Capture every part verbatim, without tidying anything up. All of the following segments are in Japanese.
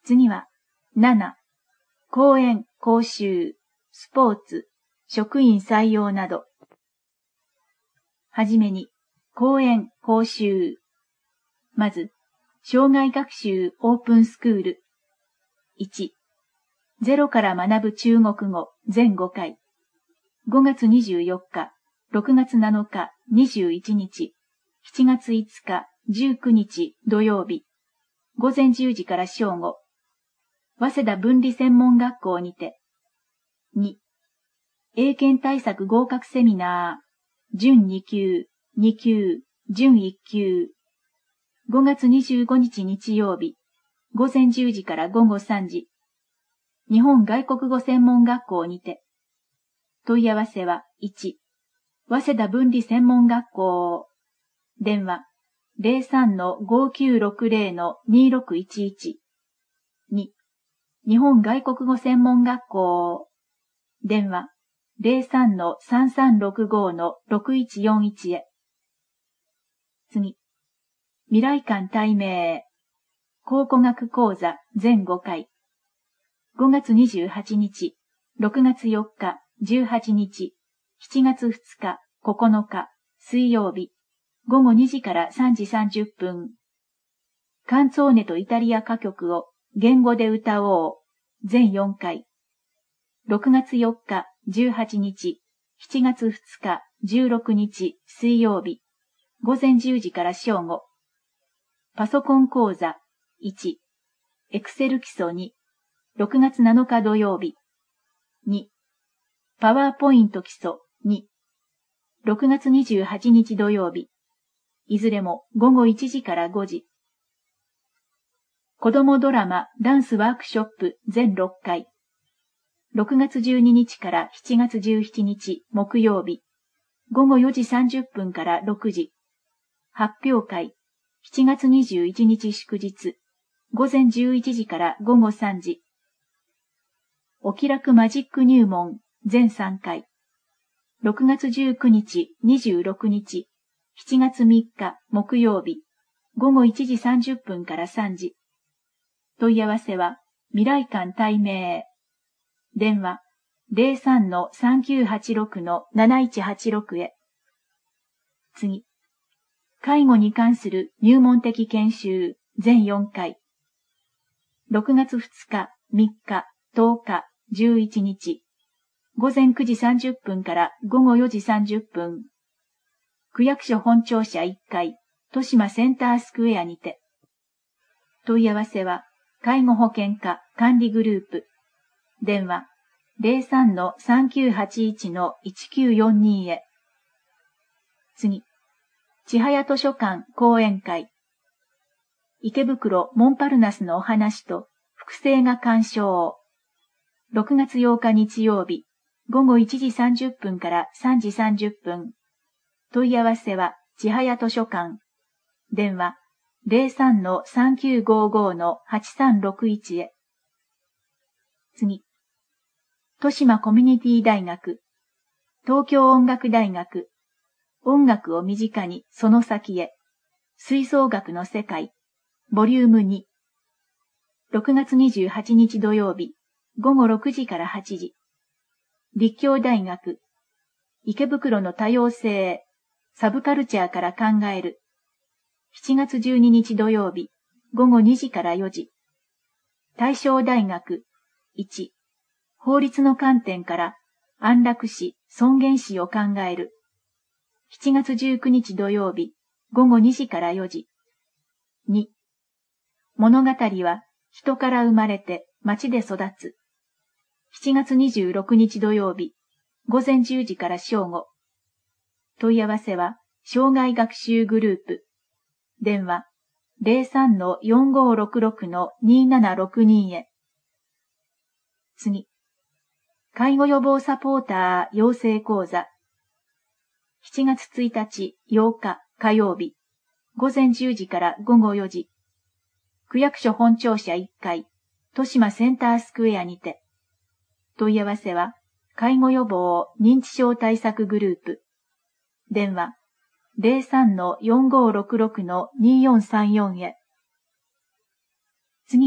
次は、なな、講演、講習、スポーツ、職員採用など。はじめに、講演、講習。まず、生涯学習オープンスクール。いち、ゼロから学ぶ中国語全ごかい。ごがつにじゅうよっか、ろくがつなのか、にじゅういちにち、しちがついつか、じゅうくにち土曜日。午前じゅうじから正午。早稲田文理専門学校にて。に、英検対策合格セミナー、準にきゅう、にきゅう、準いっきゅう。ごがつにじゅうごにち日曜日。午前じゅうじから午後さんじ。日本外国語専門学校にて。問い合わせは、いち、早稲田文理専門学校。電話、ゼロさんのごきゅうろくゼロのにろくいちいち。に、日本外国語専門学校。電話、ゼロさんのさんさんろくごのろくいちよんいちへ。次、未来館対明。考古学講座全ごかい。ごがつにじゅうはちにち、ろくがつよっか、じゅうはちにち、しちがつふつか、ここのか、水曜日、ごごにじからさんじさんじゅっぷん。カンツォーネとイタリア歌曲を言語で歌おう、全よんかい。ろくがつよっか、じゅうはちにち、しちがつふつか、じゅうろくにち、水曜日、午前じゅうじから正午。パソコン講座、いち、エクセル基礎に、ろくがつなのか土曜日。に、パワーポイント基礎に、ろくがつにじゅうはちにち土曜日。いずれもごごいちじからごじ。子供ドラマダンスワークショップ全ろっかい。ろくがつじゅうににちからしちがつじゅうしちにち木曜日。ごごよじさんじゅっぷんからろくじ。発表会。しちがつにじゅういちにち祝日。ごぜんじゅういちじからごごさんじ。お気楽マジック入門全さんかい。ろくがつじゅうくにち、にじゅうろくにち、しちがつみっか木曜日。ごごいちじさんじゅっぷんからさんじ。問い合わせは未来館対明。電話ゼロさんのさんきゅうはちろくのなないちはちろくへ。次。介護に関する入門的研修全よんかい。ろくがつふつか、みっか、とおか、じゅういちにち。ごぜんくじさんじゅっぷんからごごよじさんじゅっぷん。区役所本庁舎いっかい、豊島センタースクエアにて。問い合わせは、介護保険課管理グループ。電話、ゼロさんのさんきゅうはちいちのいちきゅうよんにへ。次。千早図書館講演会。池袋モンパルナスのお話と複製が鑑賞。ろくがつようか日曜日、ごごいちじさんじゅっぷんからさんじさんじゅっぷん。問い合わせは千早図書館。電話、ゼロさんのさんきゅうごごのはちさんろくいちへ。次。豊島コミュニティ大学。東京音楽大学。音楽を身近にその先へ。吹奏楽の世界。ボリュームに。ろくがつにじゅうはちにち土曜日。ごごろくじからはちじ。立教大学。池袋の多様性。サブカルチャーから考える。しちがつじゅうににち土曜日。ごごにじからよじ。大正大学。いち。法律の観点から安楽死、尊厳死を考える。しちがつじゅうくにち土曜日。ごごにじからよじ。に。物語は人から生まれて町で育つ。しちがつにじゅうろくにち土曜日。ごぜんじゅうじから正午。問い合わせは障害学習グループ。電話ゼロさんのよんごろくろくのにななろくにへ。次。介護予防サポーター養成講座。しちがつついたち、ようか火曜日。ごぜんじゅうじからごごよじ。区役所本庁舎いっかい、豊島センタースクエアにて。問い合わせは、介護予防認知症対策グループ。電話、ゼロさんのよんごろくろくのによんさんよんへ。次に、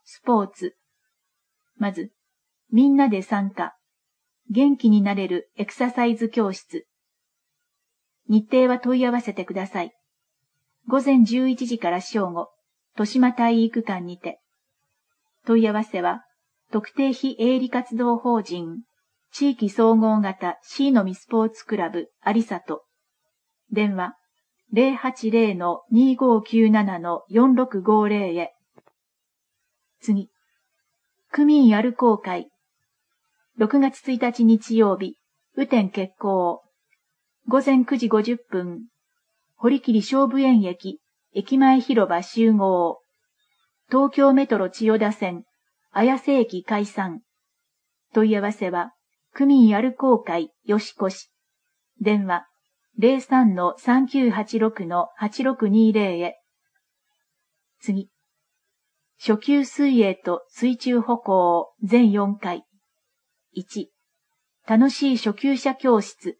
スポーツ。まず、みんなで参加。元気になれるエクササイズ教室。日程は問い合わせてください。午前じゅういちじから正午、豊島体育館にて。問い合わせは、特定非営利活動法人、地域総合型 C のみスポーツクラブありさと。電話、ゼロはちゼロ にごきゅうなな よんろくごゼロ へ。次。区民やる公会。ろくがつついたち日曜日、雨天決行。午前くじごじゅっぷん。堀切菖蒲園駅、駅前広場集合。東京メトロ千代田線、綾瀬駅解散。問い合わせは、区民やる公会吉越。電話、ゼロさん さんきゅうはちろく はちろくにゼロ へ。次。初級水泳と水中歩行全よんかい。いち. 楽しい初級者教室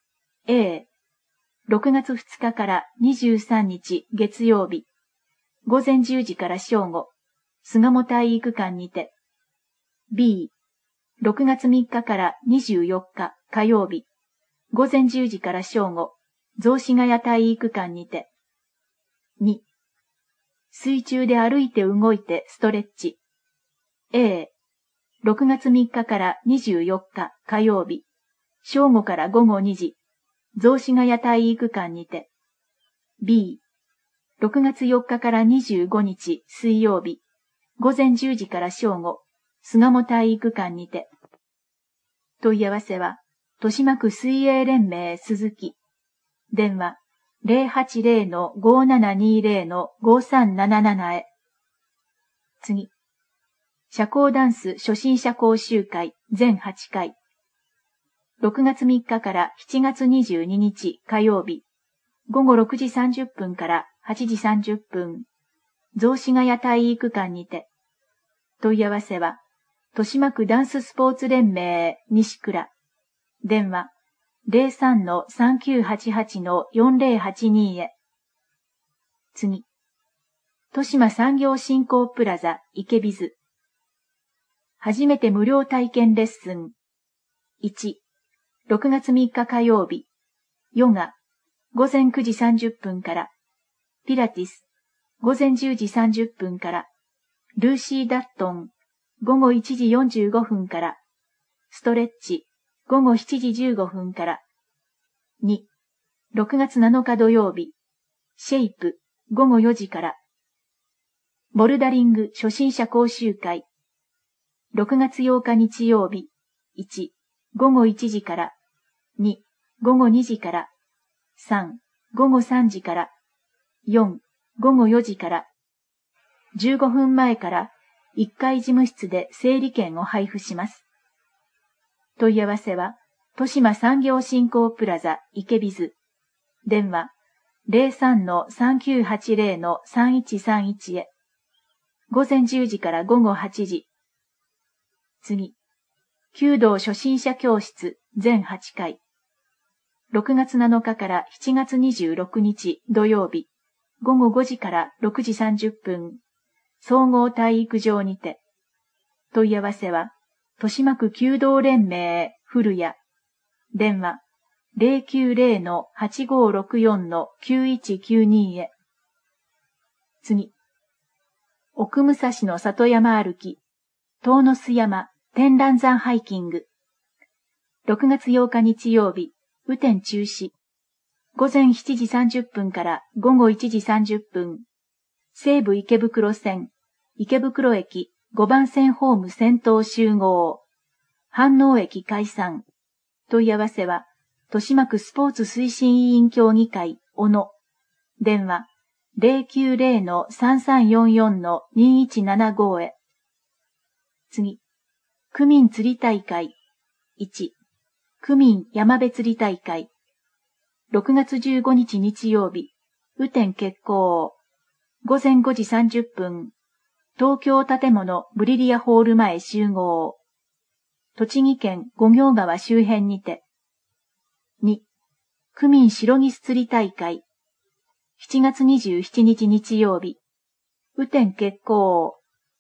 A。ろくがつふつかからにじゅうさんにち月曜日。午前じゅうじから正午。巣鴨体育館にて。B。ろくがつみっかからにじゅうよっか火曜日。午前じゅうじから正午。雑司ヶ谷体育館にて。に. 水中で歩いて動いてストレッチ。A。ろくがつみっかからにじゅうよっか火曜日。正午から午後にじ。雑司ヶ谷体育館にて。B。ろくがつよっかからにじゅうごにち水曜日。午前じゅうじから正午。巣鴨体育館にて。問い合わせは、豊島区水泳連盟鈴木。電話、ゼロはちゼロ ごななにゼロ ごさんなななな へ。次。社交ダンス初心者講習会全はちかい。ろくがつみっかからしちがつにじゅうににち火曜日。午後ろくじさんじゅっぷんからはちじさんじゅっぷん。雑司ヶ谷体育館にて。問い合わせは、豊島区ダンススポーツ連盟西倉。電話、ゼロさん さんきゅうはちはち よんゼロはちに へ。次。豊島産業振興プラザ池ビズ。初めて無料体験レッスン。いち. ろくがつみっか火曜日。ヨガ。午前くじさんじゅっぷんから。ピラティス。午前じゅうじさんじゅっぷんから。ルーシー・ダットン。午後いちじよんじゅうごふんから。ストレッチ。午後しちじじゅうごふんから。に. ろくがつなのか土曜日。シェイプ。午後よじから。ボルダリング初心者講習会。ろくがつようか日曜日。いち. 午後いちじから。に. 午後にじから。さん. 午後さんじから。よん. 午後よじから。じゅうごふんまえからいっかい事務室で整理券を配布します。問い合わせは、豊島産業振興プラザ池ビズ。電話、ゼロさん さんきゅうはちゼロ さんいちさんいち へ。午前じゅうじから午後はちじ。次。弓道初心者教室全はちかい。ろくがつなのかからしちがつにじゅうろくにち土曜日。午後ごじからろくじさんじゅっぷん。総合体育場にて。問い合わせは、豊島区弓道連盟古谷。電話、ゼロきゅうゼロ はちごろくよん きゅういちきゅうに へ。次。奥武蔵の里山歩き。遠野須山天覧山ハイキング。ろくがつようか日曜日。雨天中止。午前しちじさんじゅっぷんから午後いちじさんじゅっぷん。西武池袋線、池袋駅ごばん線ホーム先頭集合。飯能駅解散。問い合わせは、豊島区スポーツ推進委員協議会、小野。電話、ゼロきゅうゼロ さんさんよんよん にいちななご へ。次。区民釣り大会。いち. 区民山辺釣り大会。ろくがつじゅうごにち日曜日。雨天決行。午前ごじさんじゅっぷん。東京建物ブリリアホール前集合。栃木県五行川周辺にて。に. 区民白ギス釣り大会。しちがつにじゅうしちにち日曜日。雨天決行。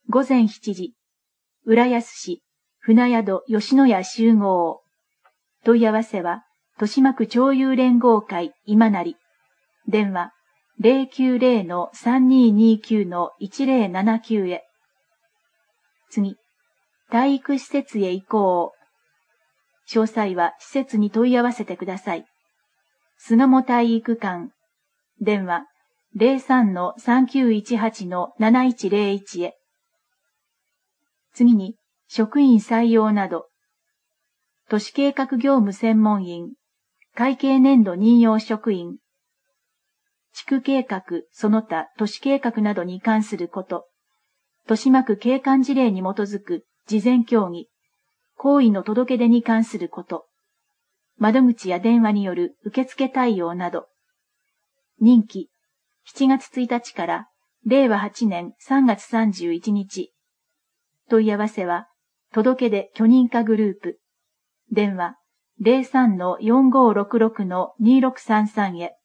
午前しちじ、浦安市、船宿吉野家集合。問い合わせは、豊島区町友連合会今成。電話、ゼロきゅうゼロ さんにーにーきゅう いちゼロななきゅう へ。次、体育施設へ移行。詳細は施設に問い合わせてください。巣鴨体育館。電話、ゼロさん さんきゅういちはち なないちゼロいち へ。次に、職員採用など。都市計画業務専門員、会計年度任用職員、地区計画その他都市計画などに関すること、豊島区景観事例に基づく事前協議、行為の届け出に関すること、窓口や電話による受付対応など、任期しちがつついたちかられいわはちねんさんがつさんじゅういちにち。問い合わせは、届け出許認可グループ。電話 ゼロさん よんごろくろく にろくさんさん へ。